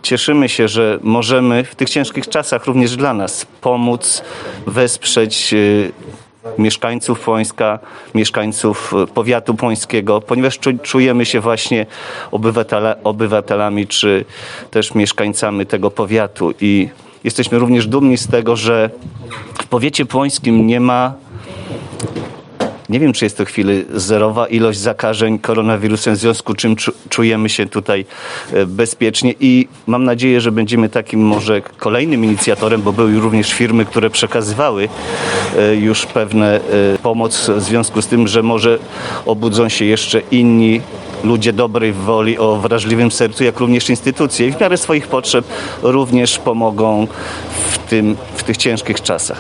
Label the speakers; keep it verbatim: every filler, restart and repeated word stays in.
Speaker 1: cieszymy się, że możemy w tych ciężkich czasach również dla nas pomóc, wesprzeć mieszkańców Płońska, mieszkańców powiatu płońskiego, ponieważ czujemy się właśnie obywatela, obywatelami czy też mieszkańcami tego powiatu i jesteśmy również dumni z tego, że w powiecie płońskim nie ma, nie wiem czy jest to w chwili zerowa ilość zakażeń koronawirusem, w związku z czym czujemy się tutaj bezpiecznie i mam nadzieję, że będziemy takim może kolejnym inicjatorem, bo były również firmy, które przekazywały już pewne pomoc w związku z tym, że może obudzą się jeszcze inni ludzie dobrej woli, o wrażliwym sercu, jak również instytucje i w miarę swoich potrzeb również pomogą w tym, w tych ciężkich czasach.